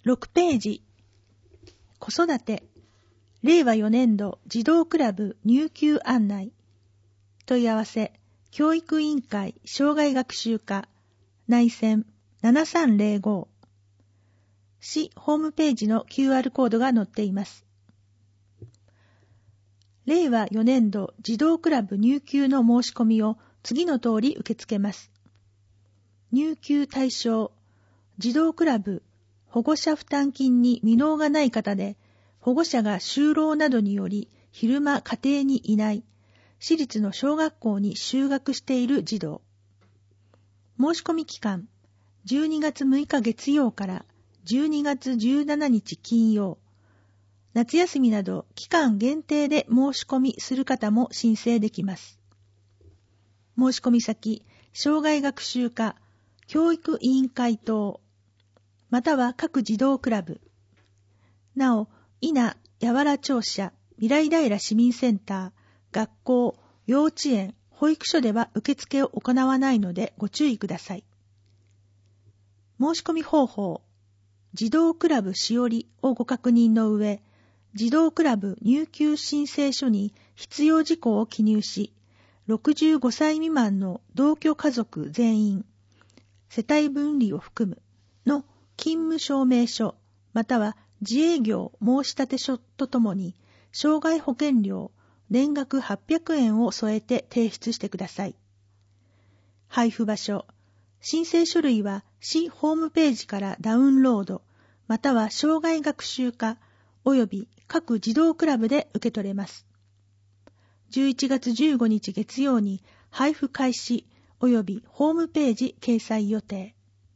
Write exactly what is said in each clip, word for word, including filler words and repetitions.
ろくページ、子育て、れいわよねんど児童クラブ入給案内。問い合わせ、教育委員会障害学習課、内線ななさんぜろご。市ホームページの キューアール コードが載っています。れいわよねんど児童クラブ入給の申し込みを次の通り受け付けます。入給対象、児童クラブ、保護者負担金に未納がない方で、保護者が就労などにより昼間家庭にいない、私立の小学校に就学している児童。申し込み期間、じゅうにがつむいか月曜からじゅうにがつじゅうしちにち金曜。夏休みなど期間限定で申し込みする方も申請できます。申し込み先、障害学習課、教育委員会等、または各児童クラブ。なお、伊那、八原庁舎、未来平市民センター、学校、幼稚園、保育所では受付を行わないのでご注意ください。申し込み方法、児童クラブしおりをご確認の上、児童クラブ入給申請書に必要事項を記入し、ろくじゅうごさい未満の同居家族全員、世帯分離を含むの勤務証明書、または自営業申立書とともに、障害保険料、年額はっぴゃくえんを添えて提出してください。配布場所、申請書類は市ホームページからダウンロード、または障害学習課および各児童クラブで受け取れます。じゅういちがつじゅうごにち月曜に配布開始およびホームページ掲載予定。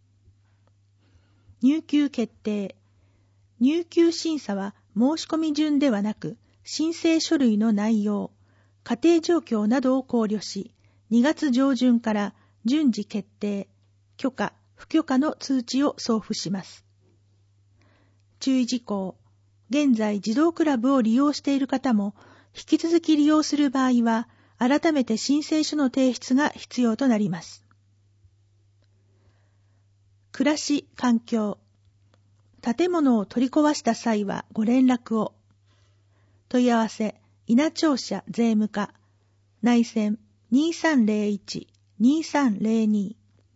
入給決定。入給審査は申し込み順ではなく、申請書類の内容、家庭状況などを考慮し、にがつ上旬から順次決定、許可、不許可の通知を送付します。注意事項。現在児童クラブを利用している方も、引き続き利用する場合は、改めて申請書の提出が必要となります。暮らし、環境。建物を取り壊した際はご連絡を。問い合わせ、伊那庁舎税務課、内線にさんぜろいち にさんぜろに。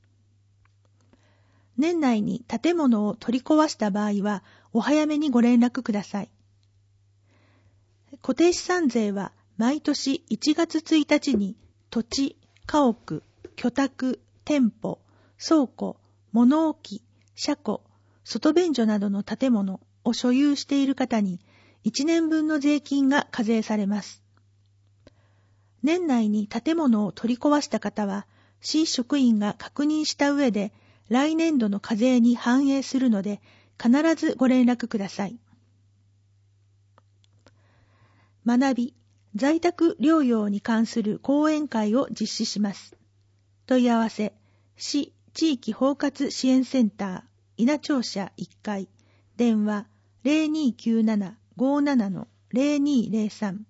年内に建物を取り壊した場合は、お早めにご連絡ください。固定資産税は毎年いちがつついたちに土地、家屋、居宅、店舗、倉庫、物置、車庫、外便所などの建物を所有している方にいちねんぶんの税金が課税されます。年内に建物を取り壊した方は、市職員が確認した上で来年度の課税に反映するので、必ずご連絡ください。学び、在宅療養に関する講演会を実施します。問い合わせ、市地域包括支援センター、伊那庁舎いっかい、電話 ゼロにきゅうなな ごーなな ゼロにゼロさん。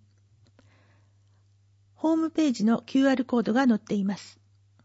ホームページの キューアール コードが載っています。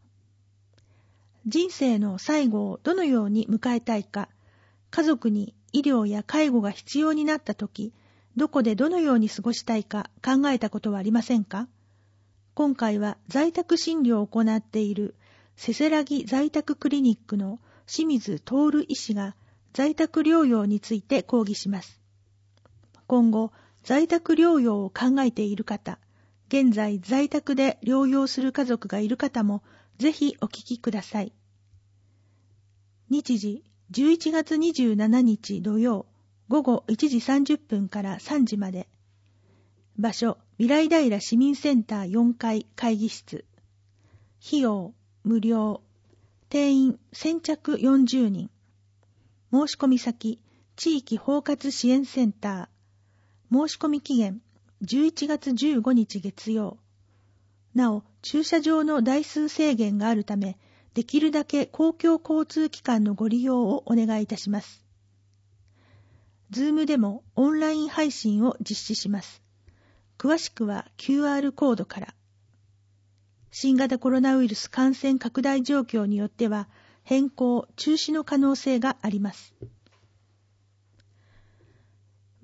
人生の最後をどのように迎えたいか、家族に医療や介護が必要になったとき、どこでどのように過ごしたいか考えたことはありませんか？今回は在宅診療を行っているせせらぎ在宅クリニックの清水徹医師が在宅療養について講義します。今後、在宅療養を考えている方、現在在宅で療養する家族がいる方もぜひお聞きください。日時、じゅういちがつにじゅうしちにち土曜、ごごいちじさんじゅっぷんからさんじまで。場所、未来平市民センターよんかい会議室。費用、無料。定員、先着よんじゅうにん。申し込み先、地域包括支援センター。申し込み期限、じゅういちがつじゅうごにち月曜。なお、駐車場の台数制限があるため、できるだけ公共交通機関のご利用をお願いいたします。Zoom でもオンライン配信を実施します。詳しくは キューアール コードから。新型コロナウイルス感染拡大状況によっては変更・中止の可能性があります。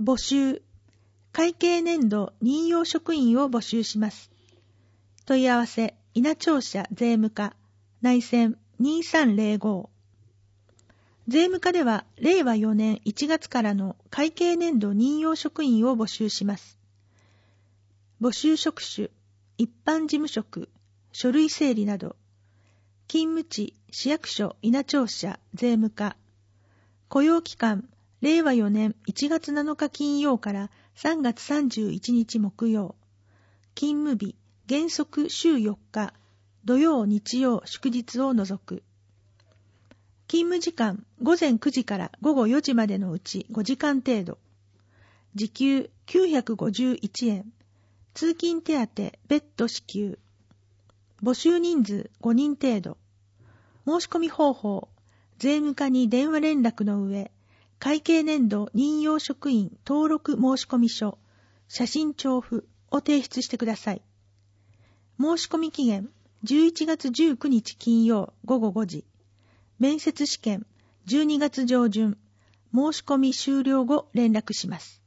募集。会計年度任用職員を募集します。問い合わせ、稲庁舎税務課、内線にさんぜろご。税務課では、れいわよねんいちがつからの会計年度任用職員を募集します。募集職種、一般事務職、書類整理など。勤務地、市役所稲庁舎税務課。雇用期間、れいわよねんいちがつなのか金曜からさんがつさんじゅういちにち木曜。勤務日、原則週よっか、土曜、日曜、祝日を除く。勤務時間、ごぜんくじからごごよじまでのうちごじかん程度。時給きゅうひゃくごじゅういちえん。通勤手当別途支給。募集人数ごにん程度。申し込み方法、税務課に電話連絡の上、会計年度任用職員登録申込書、写真帳付を提出してください。申し込み期限、じゅういちがつじゅうくにち金曜ごごごじ。面接試験、じゅうにがつ上旬。申し込み終了後連絡します。